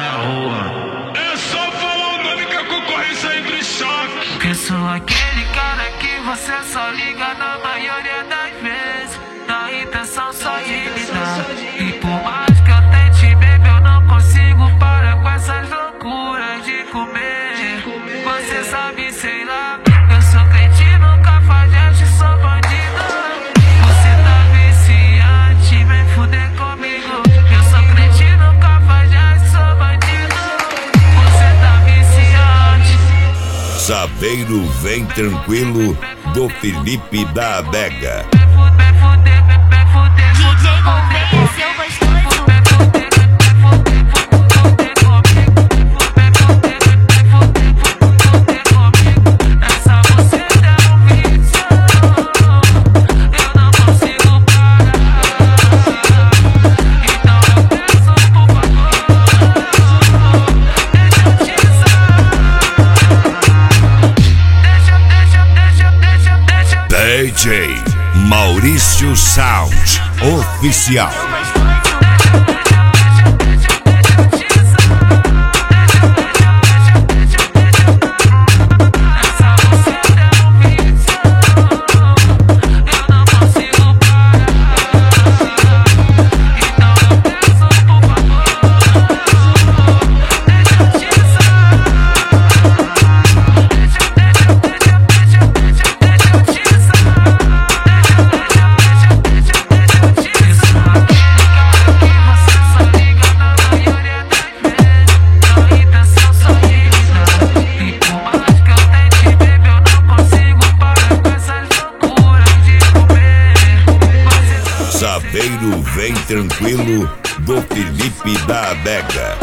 da rua. É só falar o nome que a concorrência entra em choque. Que sou aquele cara que você só liga na maioria das vezes. Na intenção só de me dar. E por mais que eu tente, baby, eu não consigo parar com essas loucuras de comer. Você sabe, sei lá, eu sou crente, nunca cafajeste, sou bandido. Você tá viciante, vem fuder comigo. Eu sou crente, nunca cafajeste, sou bandido. Você tá viciante. Saveiro Vem Tranquilo, do Felipe da Adega. DJ Gouveia, seu gostoso. DJ Maurício Sound Oficial. Saveiro Vem Tranquilo, do Felipe da Adega.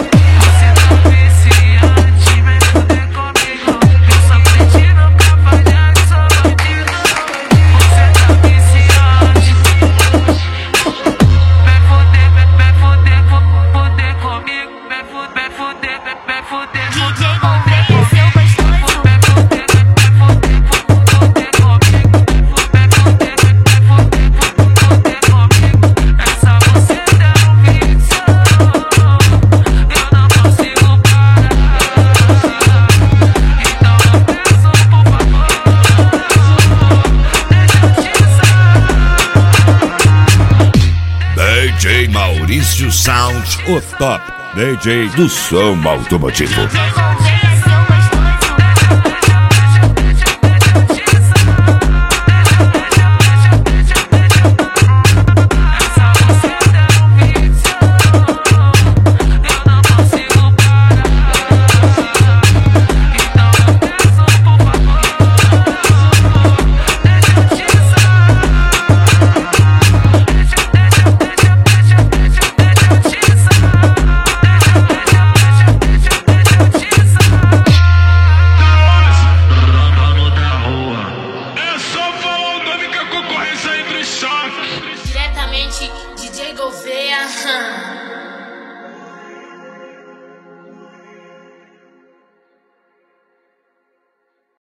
DJ Gouveia, seu gostoso. DJ Maurício Sound, o top DJ do som automotivo. Concorrência entra em choque. Diretamente, DJ Gouveia.